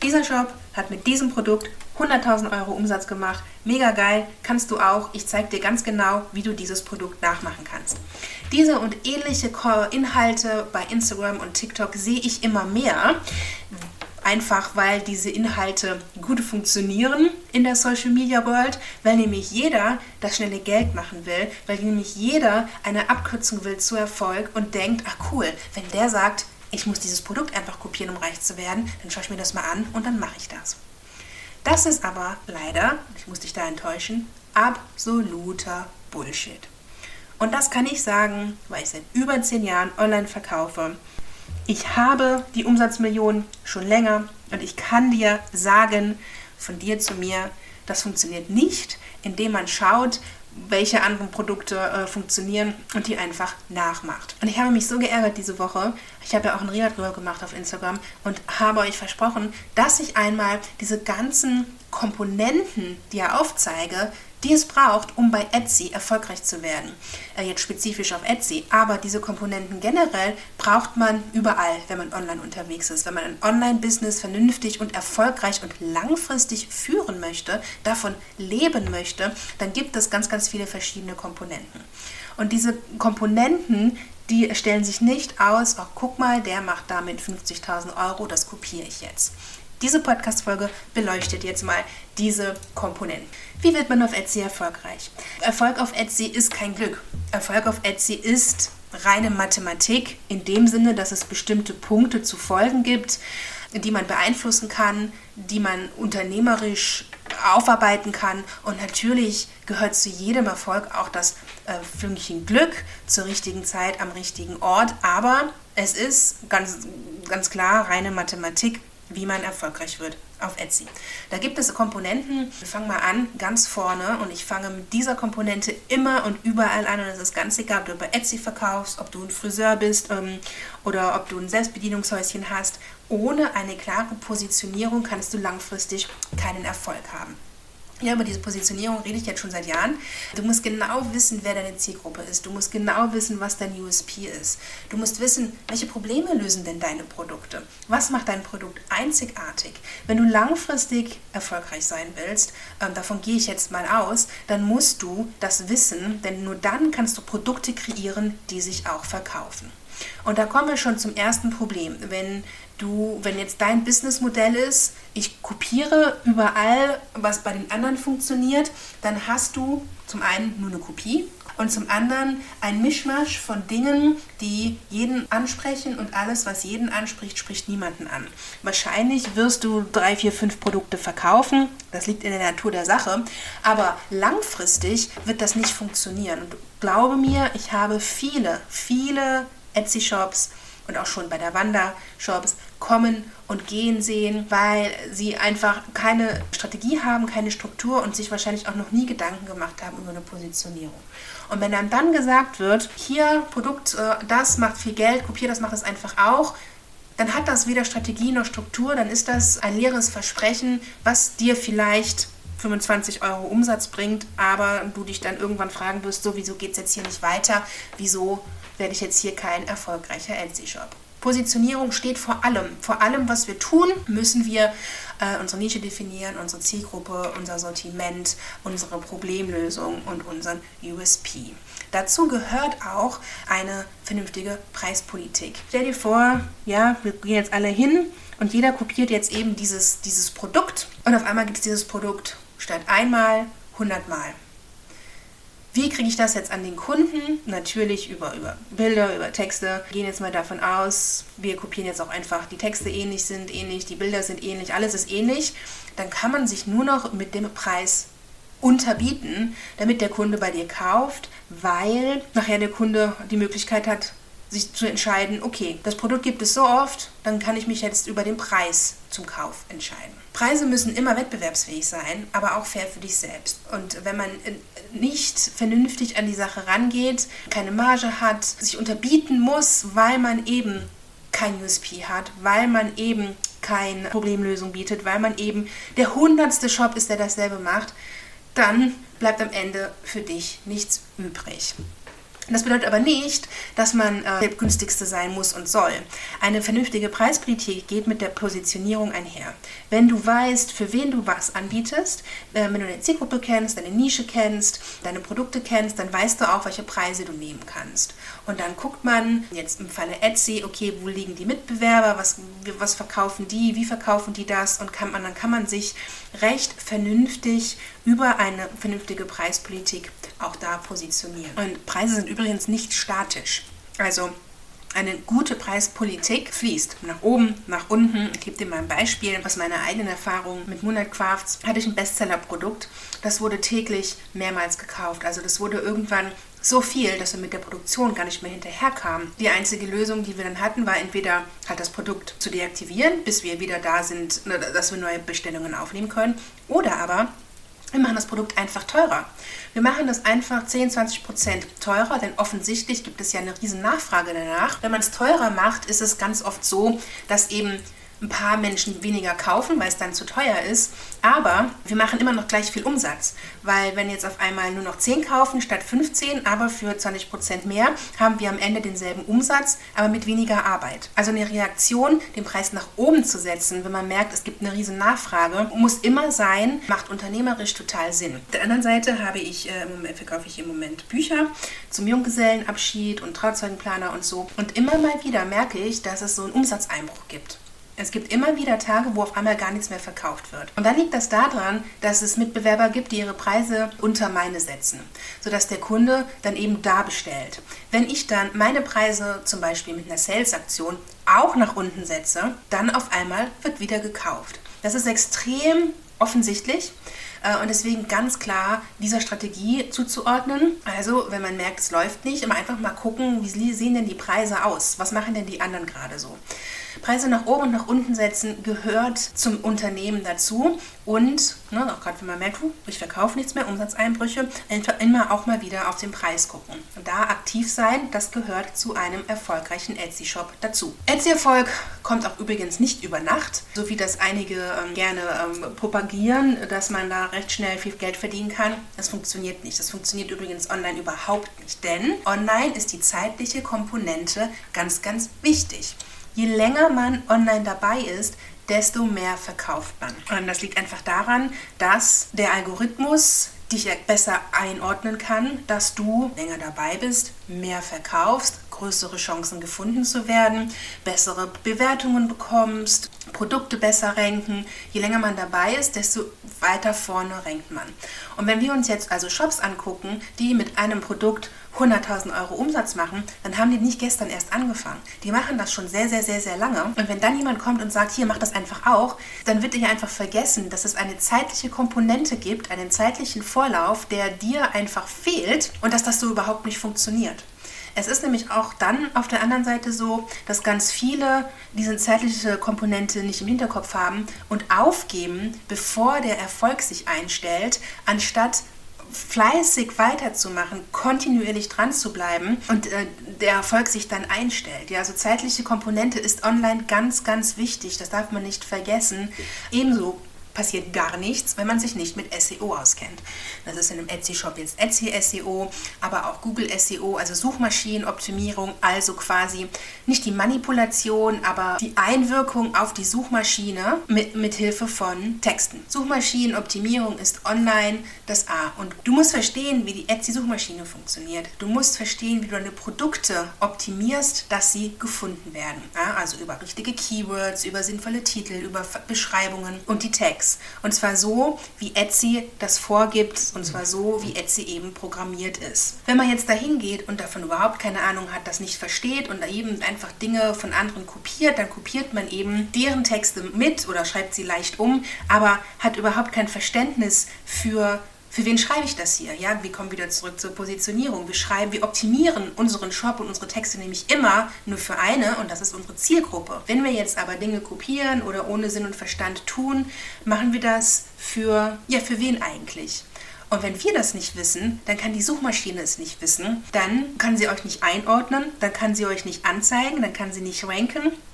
Dieser Shop hat mit diesem Produkt 100.000 Euro Umsatz gemacht. Mega geil, kannst du auch. Ich zeige dir ganz genau, wie du dieses Produkt nachmachen kannst. Diese und ähnliche Inhalte bei Instagram und TikTok sehe ich immer mehr. Einfach weil diese Inhalte gut funktionieren in der Social Media World, weil nämlich jeder das schnelle Geld machen will, weil nämlich jeder eine Abkürzung will zu Erfolg und denkt, ach cool, wenn der sagt, ich muss dieses Produkt einfach kopieren, um reich zu werden, dann schaue ich mir das mal an und dann mache ich das. Das ist aber leider, ich muss dich da enttäuschen, absoluter Bullshit. Und das kann ich sagen, weil ich seit über 10 Jahren online verkaufe. Ich habe die Umsatzmillionen schon länger und ich kann dir sagen, von dir zu mir, das funktioniert nicht, indem man schaut, welche anderen Produkte funktionieren und die einfach nachmacht. Und ich habe mich so geärgert diese Woche, ich habe ja auch ein Reel drüber gemacht auf Instagram und habe euch versprochen, dass ich einmal diese ganzen Komponenten, die ich aufzeige, die es braucht, um bei Etsy erfolgreich zu werden. Jetzt spezifisch auf Etsy, aber diese Komponenten generell braucht man überall, wenn man online unterwegs ist. Wenn man ein Online-Business vernünftig und erfolgreich und langfristig führen möchte, davon leben möchte, dann gibt es ganz, ganz viele verschiedene Komponenten. Und diese Komponenten, die stellen sich nicht aus, ach guck mal, der macht damit 50.000 Euro, das kopiere ich jetzt. Diese Podcast-Folge beleuchtet jetzt mal diese Komponenten. Wie wird man auf Etsy erfolgreich? Erfolg auf Etsy ist kein Glück. Erfolg auf Etsy ist reine Mathematik, in dem Sinne, dass es bestimmte Punkte zu folgen gibt, die man beeinflussen kann, die man unternehmerisch aufarbeiten kann. Und natürlich gehört zu jedem Erfolg auch das Fünkchen Glück zur richtigen Zeit am richtigen Ort. Aber es ist ganz klar reine Mathematik, wie man erfolgreich wird auf Etsy. Da gibt es Komponenten, wir fangen mal an, ganz vorne und ich fange mit dieser Komponente immer und überall an und es ist ganz egal, ob du bei Etsy verkaufst, ob du ein Friseur bist oder ob du ein Selbstbedienungshäuschen hast. Ohne eine klare Positionierung kannst du langfristig keinen Erfolg haben. Ja, über diese Positionierung rede ich jetzt schon seit Jahren. Du musst genau wissen, wer deine Zielgruppe ist. Du musst genau wissen, was dein USP ist. Du musst wissen, welche Probleme lösen denn deine Produkte? Was macht dein Produkt einzigartig? Wenn du langfristig erfolgreich sein willst, davon gehe ich jetzt mal aus, dann musst du das wissen, denn nur dann kannst du Produkte kreieren, die sich auch verkaufen. Und da kommen wir schon zum ersten Problem. Wenn jetzt dein Businessmodell ist, ich kopiere überall, was bei den anderen funktioniert, dann hast du zum einen nur eine Kopie und zum anderen ein Mischmasch von Dingen, die jeden ansprechen und alles, was jeden anspricht, spricht niemanden an. Wahrscheinlich wirst du 3, 4, 5 Produkte verkaufen, das liegt in der Natur der Sache, aber langfristig wird das nicht funktionieren. Und glaube mir, ich habe viele Etsy-Shops und auch schon bei der Wanda-Shops kommen und gehen sehen, weil sie einfach keine Strategie haben, keine Struktur und sich wahrscheinlich auch noch nie Gedanken gemacht haben über eine Positionierung. Und wenn dann gesagt wird, hier Produkt, das macht viel Geld, kopier das, macht es einfach auch, dann hat das weder Strategie noch Struktur, dann ist das ein leeres Versprechen, was dir vielleicht 25 Euro Umsatz bringt, aber du dich dann irgendwann fragen wirst, so wieso geht es jetzt hier nicht weiter, wieso werde ich jetzt hier kein erfolgreicher Etsy-Shop. Positionierung steht vor allem, was wir tun, müssen wir unsere Nische definieren, unsere Zielgruppe, unser Sortiment, unsere Problemlösung und unseren USP. Dazu gehört auch eine vernünftige Preispolitik. Stell dir vor, ja, wir gehen jetzt alle hin und jeder kopiert jetzt eben dieses Produkt und auf einmal gibt es dieses Produkt statt einmal 100 Mal. Wie kriege ich das jetzt an den Kunden? Natürlich über Bilder, über Texte. Wir gehen jetzt mal davon aus, wir kopieren jetzt auch einfach, die Texte sind ähnlich, die Bilder sind ähnlich, alles ist ähnlich. Dann kann man sich nur noch mit dem Preis unterbieten, damit der Kunde bei dir kauft, weil nachher der Kunde die Möglichkeit hat, sich zu entscheiden, okay, das Produkt gibt es so oft, dann kann ich mich jetzt über den Preis zum Kauf entscheiden. Preise müssen immer wettbewerbsfähig sein, aber auch fair für dich selbst. Und wenn man nicht vernünftig an die Sache rangeht, keine Marge hat, sich unterbieten muss, weil man eben kein USP hat, weil man eben keine Problemlösung bietet, weil man eben der 100. Shop ist, der dasselbe macht, dann bleibt am Ende für dich nichts übrig. Das bedeutet aber nicht, dass man der günstigste sein muss und soll. Eine vernünftige Preispolitik geht mit der Positionierung einher. Wenn du weißt, für wen du was anbietest, wenn du deine Zielgruppe kennst, deine Nische kennst, deine Produkte kennst, dann weißt du auch, welche Preise du nehmen kannst. Und dann guckt man, jetzt im Falle Etsy, okay, wo liegen die Mitbewerber, was verkaufen die, wie verkaufen die das, und dann kann man sich recht vernünftig über eine vernünftige Preispolitik auch da positionieren. Und Preise sind übrigens nicht statisch. Also eine gute Preispolitik fließt nach oben, nach unten. Ich gebe dir mal ein Beispiel aus meiner eigenen Erfahrung. Mit Moonlight Crafts hatte ich ein Bestsellerprodukt. Das wurde täglich mehrmals gekauft. Also das wurde irgendwann so viel, dass wir mit der Produktion gar nicht mehr hinterherkamen. Die einzige Lösung, die wir dann hatten, war entweder halt das Produkt zu deaktivieren, bis wir wieder da sind, dass wir neue Bestellungen aufnehmen können, oder aber wir machen das Produkt einfach teurer. Wir machen das einfach 10-20% teurer, denn offensichtlich gibt es ja eine riesen Nachfrage danach. Wenn man es teurer macht, ist es ganz oft so, dass eben ein paar Menschen weniger kaufen, weil es dann zu teuer ist. Aber wir machen immer noch gleich viel Umsatz, weil wenn jetzt auf einmal nur noch 10 kaufen statt 15, aber für 20% mehr, haben wir am Ende denselben Umsatz, aber mit weniger Arbeit. Also eine Reaktion, den Preis nach oben zu setzen, wenn man merkt, es gibt eine riesen Nachfrage, muss immer sein, macht unternehmerisch total Sinn. Auf der anderen Seite verkaufe ich im Moment Bücher zum Junggesellenabschied und Trauzeugenplaner und so. Und immer mal wieder merke ich, dass es so einen Umsatzeinbruch gibt. Es gibt immer wieder Tage, wo auf einmal gar nichts mehr verkauft wird. Und dann liegt das daran, dass es Mitbewerber gibt, die ihre Preise unter meine setzen, sodass der Kunde dann eben da bestellt. Wenn ich dann meine Preise zum Beispiel mit einer Sales-Aktion auch nach unten setze, dann auf einmal wird wieder gekauft. Das ist extrem offensichtlich und deswegen ganz klar dieser Strategie zuzuordnen. Also wenn man merkt, es läuft nicht, immer einfach mal gucken, wie sehen denn die Preise aus? Was machen denn die anderen gerade so? Preise nach oben und nach unten setzen gehört zum Unternehmen dazu und auch gerade wenn man merkt, ich verkaufe nichts mehr, Umsatzeinbrüche, einfach immer auch mal wieder auf den Preis gucken. Und da aktiv sein, das gehört zu einem erfolgreichen Etsy-Shop dazu. Etsy-Erfolg kommt auch übrigens nicht über Nacht, so wie das einige gerne propagieren, dass man da recht schnell viel Geld verdienen kann. Das funktioniert nicht. Das funktioniert übrigens online überhaupt nicht, denn online ist die zeitliche Komponente ganz, ganz wichtig. Je länger man online dabei ist, desto mehr verkauft man. Und das liegt einfach daran, dass der Algorithmus dich besser einordnen kann, dass du länger dabei bist, mehr verkaufst, größere Chancen gefunden zu werden, bessere Bewertungen bekommst, Produkte besser ranken. Je länger man dabei ist, desto weiter vorne rankt man. Und wenn wir uns jetzt also Shops angucken, die mit einem Produkt 100.000 Euro Umsatz machen, dann haben die nicht gestern erst angefangen. Die machen das schon sehr, sehr, sehr, sehr lange. Und wenn dann jemand kommt und sagt, hier, mach das einfach auch, dann wird dir einfach vergessen, dass es eine zeitliche Komponente gibt, einen zeitlichen Vorlauf, der dir einfach fehlt und dass das so überhaupt nicht funktioniert. Es ist nämlich auch dann auf der anderen Seite so, dass ganz viele diese zeitliche Komponente nicht im Hinterkopf haben und aufgeben, bevor der Erfolg sich einstellt, anstatt fleißig weiterzumachen, kontinuierlich dran zu bleiben und der Erfolg sich dann einstellt. Ja, also zeitliche Komponente ist online ganz, ganz wichtig. Das darf man nicht vergessen. Ebenso passiert gar nichts, wenn man sich nicht mit SEO auskennt. Das ist in einem Etsy-Shop jetzt Etsy SEO, aber auch Google SEO, also Suchmaschinenoptimierung, also quasi nicht die Manipulation, aber die Einwirkung auf die Suchmaschine mit Hilfe von Texten. Suchmaschinenoptimierung ist online das A. Und du musst verstehen, wie die Etsy-Suchmaschine funktioniert. Du musst verstehen, wie du deine Produkte optimierst, dass sie gefunden werden. Ja, also über richtige Keywords, über sinnvolle Titel, über Beschreibungen und die Tags. Und zwar so, wie Etsy das vorgibt, und zwar so, wie Etsy eben programmiert ist. Wenn man jetzt dahin geht und davon überhaupt keine Ahnung hat, das nicht versteht und da eben einfach Dinge von anderen kopiert, dann kopiert man eben deren Texte mit oder schreibt sie leicht um, aber hat überhaupt kein Verständnis für wen schreibe ich das hier? Ja, wir kommen wieder zurück zur Positionierung. Wir optimieren unseren Shop und unsere Texte nämlich immer nur für eine und das ist unsere Zielgruppe. Wenn wir jetzt aber Dinge kopieren oder ohne Sinn und Verstand tun, machen wir das für wen eigentlich? Und wenn wir das nicht wissen, dann kann die Suchmaschine es nicht wissen, dann kann sie euch nicht einordnen, dann kann sie euch nicht anzeigen, dann kann sie nicht ranken.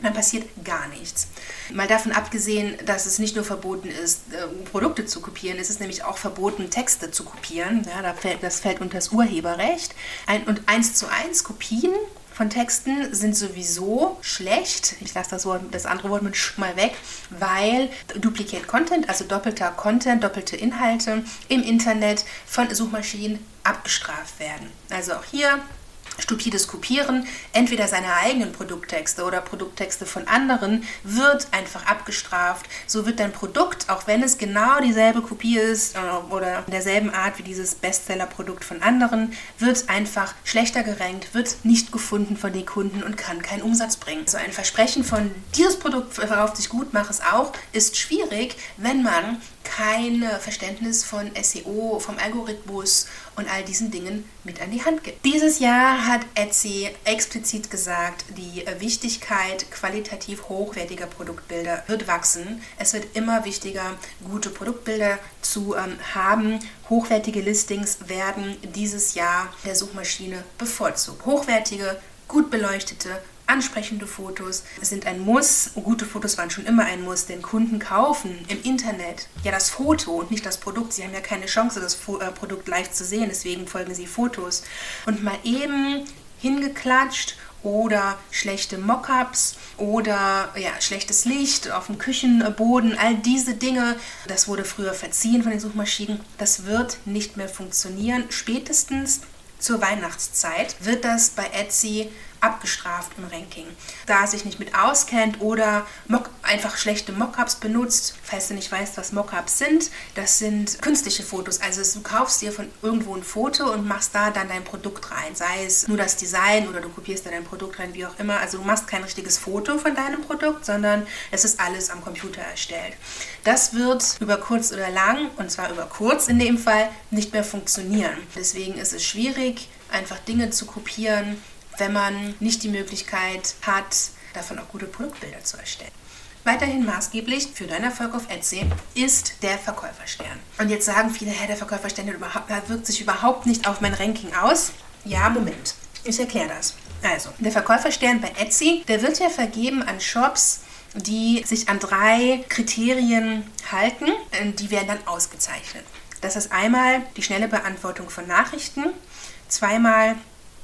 dann passiert gar nichts. Mal davon abgesehen, dass es nicht nur verboten ist, Produkte zu kopieren, es ist nämlich auch verboten, Texte zu kopieren. Ja, das fällt unter das Urheberrecht. Und 1:1 Kopien von Texten sind sowieso schlecht. Ich lasse das andere Wort mit sch mal weg, weil Duplicate Content, also doppelter Content, doppelte Inhalte im Internet von Suchmaschinen abgestraft werden. Also auch hier stupides Kopieren, entweder seiner eigenen Produkttexte oder Produkttexte von anderen, wird einfach abgestraft. So wird dein Produkt, auch wenn es genau dieselbe Kopie ist oder in derselben Art wie dieses Bestseller-Produkt von anderen, wird einfach schlechter gerankt, wird nicht gefunden von den Kunden und kann keinen Umsatz bringen. So ein Versprechen von dieses Produkt verkauft sich gut, mach es auch, ist schwierig, wenn man kein Verständnis von SEO, vom Algorithmus und all diesen Dingen mit an die Hand gibt. Dieses Jahr hat Etsy explizit gesagt, die Wichtigkeit qualitativ hochwertiger Produktbilder wird wachsen. Es wird immer wichtiger, gute Produktbilder zu haben. Hochwertige Listings werden dieses Jahr der Suchmaschine bevorzugt. Hochwertige, gut beleuchtete, ansprechende Fotos sind ein Muss. Gute Fotos waren schon immer ein Muss, denn Kunden kaufen im Internet ja das Foto und nicht das Produkt. Sie haben ja keine Chance, das Produkt live zu sehen, deswegen folgen sie Fotos. Und mal eben hingeklatscht oder schlechte Mockups oder schlechtes Licht auf dem Küchenboden, all diese Dinge, das wurde früher verziehen von den Suchmaschinen, das wird nicht mehr funktionieren. Spätestens zur Weihnachtszeit wird das bei Etsy abgestraft im Ranking. Da es sich nicht mit auskennt oder einfach schlechte Mockups benutzt, falls du nicht weißt, was Mockups sind, das sind künstliche Fotos. Also du kaufst dir von irgendwo ein Foto und machst da dann dein Produkt rein, sei es nur das Design oder du kopierst da dein Produkt rein, wie auch immer. Also du machst kein richtiges Foto von deinem Produkt, sondern es ist alles am Computer erstellt. Das wird über kurz oder lang, und zwar über kurz in dem Fall, nicht mehr funktionieren. Deswegen ist es schwierig, einfach Dinge zu kopieren, wenn man nicht die Möglichkeit hat, davon auch gute Produktbilder zu erstellen. Weiterhin maßgeblich für deinen Erfolg auf Etsy ist der Verkäuferstern. Und jetzt sagen viele, der Verkäuferstern wirkt sich überhaupt nicht auf mein Ranking aus. Ja, Moment, ich erkläre das. Also, der Verkäuferstern bei Etsy, der wird ja vergeben an Shops, die sich an 3 Kriterien halten. Die werden dann ausgezeichnet. Das ist einmal die schnelle Beantwortung von Nachrichten, zweimal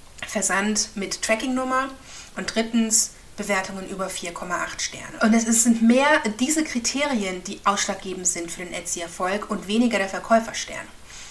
Versand mit Tracking-Nummer und drittens Bewertungen über 4,8 Sterne. Und es sind mehr diese Kriterien, die ausschlaggebend sind für den Etsy-Erfolg und weniger der Verkäuferstern.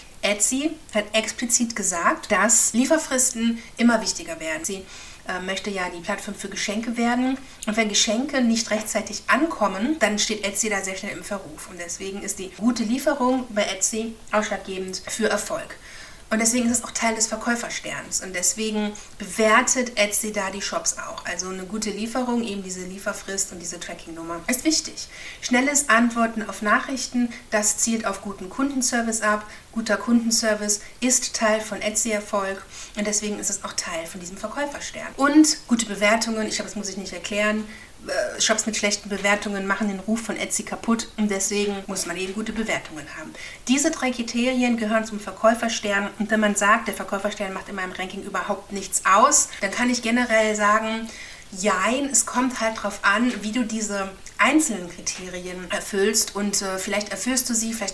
Etsy hat explizit gesagt, dass Lieferfristen immer wichtiger werden. Sie möchte ja die Plattform für Geschenke werden. Und wenn Geschenke nicht rechtzeitig ankommen, dann steht Etsy da sehr schnell im Verruf. Und deswegen ist die gute Lieferung bei Etsy ausschlaggebend für Erfolg. Und deswegen ist es auch Teil des Verkäufersterns. Und deswegen bewertet Etsy da die Shops auch. Also eine gute Lieferung, eben diese Lieferfrist und diese Tracking-Nummer ist wichtig. Schnelles Antworten auf Nachrichten, das zielt auf guten Kundenservice ab. Guter Kundenservice ist Teil von Etsy-Erfolg. Und deswegen ist es auch Teil von diesem Verkäuferstern. Und gute Bewertungen, ich glaube, das muss ich nicht erklären. Shops mit schlechten Bewertungen machen den Ruf von Etsy kaputt und deswegen muss man eben gute Bewertungen haben. Diese 3 Kriterien gehören zum Verkäuferstern und wenn man sagt, der Verkäuferstern macht in meinem Ranking überhaupt nichts aus, dann kann ich generell sagen, jein, es kommt halt drauf an, wie du diese einzelnen Kriterien erfüllst und vielleicht erfüllst du sie, vielleicht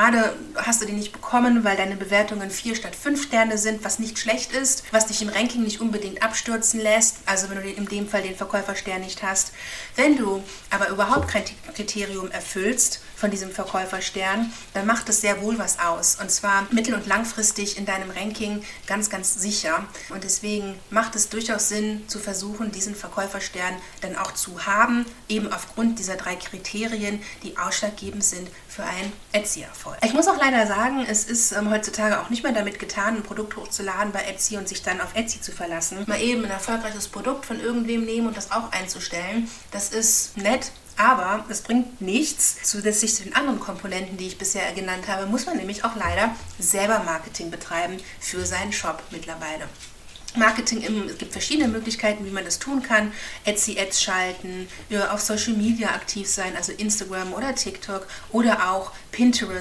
hast du die nicht bekommen, weil deine Bewertungen 4 statt 5 Sterne sind, was nicht schlecht ist, was dich im Ranking nicht unbedingt abstürzen lässt, also wenn du in dem Fall den Verkäuferstern nicht hast. Wenn du aber überhaupt kein Kriterium erfüllst von diesem Verkäuferstern, dann macht es sehr wohl was aus und zwar mittel- und langfristig in deinem Ranking ganz, ganz sicher und deswegen macht es durchaus Sinn zu versuchen, diesen Verkäuferstern dann auch zu haben, eben aufgrund dieser 3 Kriterien, die ausschlaggebend sind für einen Etsy-Erfolg. Ich muss auch leider sagen, es ist heutzutage auch nicht mehr damit getan, ein Produkt hochzuladen bei Etsy und sich dann auf Etsy zu verlassen. Mal eben ein erfolgreiches Produkt von irgendwem nehmen und das auch einzustellen, das ist nett, aber es bringt nichts. Zusätzlich zu den anderen Komponenten, die ich bisher genannt habe, muss man nämlich auch leider selber Marketing betreiben für seinen Shop mittlerweile. Marketing, es gibt verschiedene Möglichkeiten, wie man das tun kann. Etsy-Ads schalten, auf Social Media aktiv sein, also Instagram oder TikTok oder auch Pinterest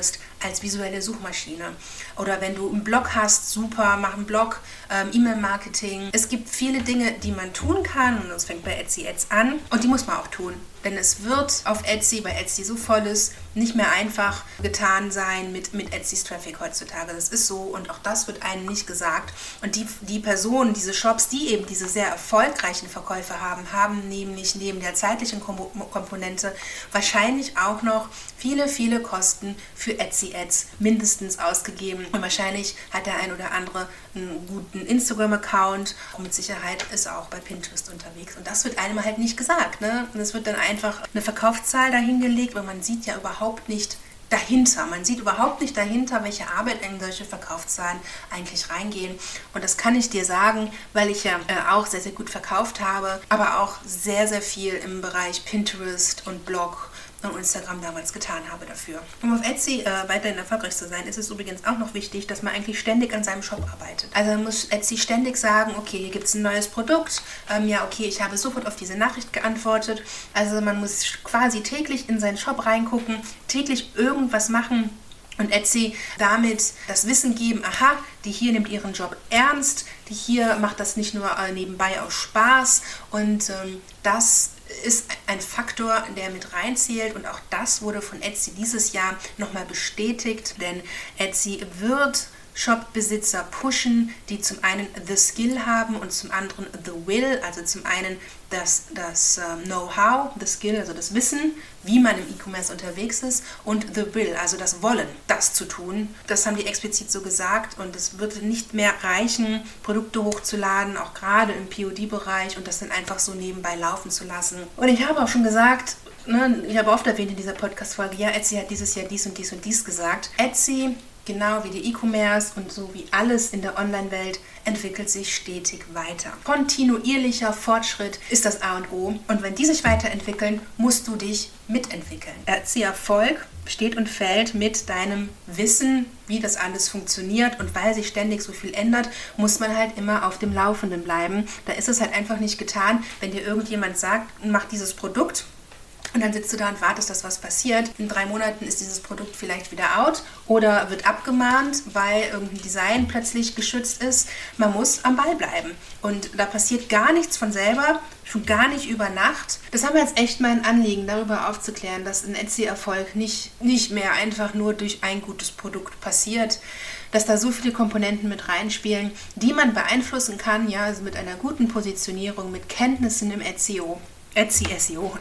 als visuelle Suchmaschine. Oder wenn du einen Blog hast, super, mach einen Blog, E-Mail-Marketing. Es gibt viele Dinge, die man tun kann und das fängt bei Etsy Ads an und die muss man auch tun. Denn es wird auf Etsy, weil Etsy so voll ist, nicht mehr einfach getan sein mit Etsys Traffic heutzutage. Das ist so und auch das wird einem nicht gesagt. Und die Personen, diese Shops, die eben diese sehr erfolgreichen Verkäufe haben nämlich neben der zeitlichen Komponente wahrscheinlich auch noch viele, viele Kosten für Etsy Ads mindestens ausgegeben. Und wahrscheinlich hat der ein oder andere einen guten Instagram-Account und mit Sicherheit ist er auch bei Pinterest unterwegs. Und das wird einem halt nicht gesagt, ne? Und es wird dann einfach eine Verkaufszahl dahingelegt, weil man sieht ja überhaupt nicht dahinter. Man sieht überhaupt nicht dahinter, welche Arbeit in solche Verkaufszahlen eigentlich reingehen. Und das kann ich dir sagen, weil ich ja auch sehr, sehr gut verkauft habe, aber auch sehr, sehr viel im Bereich Pinterest und Blog und Instagram damals getan habe dafür. Um auf Etsy weiterhin erfolgreich zu sein, ist es übrigens auch noch wichtig, dass man eigentlich ständig an seinem Shop arbeitet. Also muss Etsy ständig sagen, okay, hier gibt es ein neues Produkt, ja okay, ich habe sofort auf diese Nachricht geantwortet. Also man muss quasi täglich in seinen Shop reingucken, täglich irgendwas machen und Etsy damit das Wissen geben, aha, die hier nimmt ihren Job ernst, die hier macht das nicht nur nebenbei aus Spaß und das ist ein Faktor, der mit reinzählt und auch das wurde von Etsy dieses Jahr nochmal bestätigt, denn Etsy wird Shop-Besitzer pushen, die zum einen the Skill haben und zum anderen the Will, also zum einen das Know-how, the Skill, also das Wissen, wie man im E-Commerce unterwegs ist und the Will, also das Wollen, das zu tun. Das haben die explizit so gesagt und es wird nicht mehr reichen, Produkte hochzuladen, auch gerade im POD-Bereich und das dann einfach so nebenbei laufen zu lassen. Und ich habe auch schon gesagt, ich habe oft erwähnt in dieser Podcast-Folge, ja, Etsy hat dieses Jahr dies und dies und dies gesagt. Etsy, genau wie die E-Commerce und so wie alles in der Online-Welt, entwickelt sich stetig weiter. Kontinuierlicher Fortschritt ist das A und O. Und wenn die sich weiterentwickeln, musst du dich mitentwickeln. Etsy-Erfolg steht und fällt mit deinem Wissen, wie das alles funktioniert. Und weil sich ständig so viel ändert, muss man halt immer auf dem Laufenden bleiben. Da ist es halt einfach nicht getan, wenn dir irgendjemand sagt, mach dieses Produkt. Und dann sitzt du da und wartest, dass was passiert. In 3 Monaten ist dieses Produkt vielleicht wieder out oder wird abgemahnt, weil irgendein Design plötzlich geschützt ist. Man muss am Ball bleiben. Und da passiert gar nichts von selber, schon gar nicht über Nacht. Das haben wir jetzt echt mal ein Anliegen, darüber aufzuklären, dass ein Etsy-Erfolg nicht mehr einfach nur durch ein gutes Produkt passiert, dass da so viele Komponenten mit reinspielen, die man beeinflussen kann, ja, also mit einer guten Positionierung, mit Kenntnissen im SEO. Etsy SEO,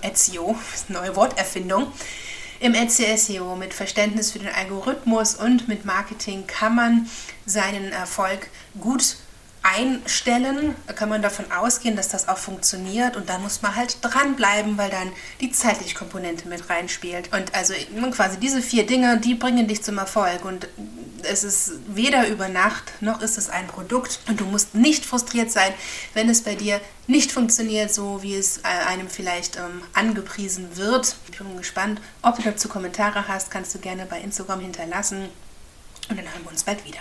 neue Worterfindung. Im Etsy SEO mit Verständnis für den Algorithmus und mit Marketing kann man seinen Erfolg gut einstellen, kann man davon ausgehen, dass das auch funktioniert und dann muss man halt dranbleiben, weil dann die zeitliche Komponente mit reinspielt. Und also quasi diese 4 Dinge, die bringen dich zum Erfolg und es ist weder über Nacht, noch ist es ein Produkt und du musst nicht frustriert sein, wenn es bei dir nicht funktioniert, so wie es einem vielleicht angepriesen wird. Ich bin gespannt, ob du dazu Kommentare hast, kannst du gerne bei Instagram hinterlassen und dann hören wir uns bald wieder.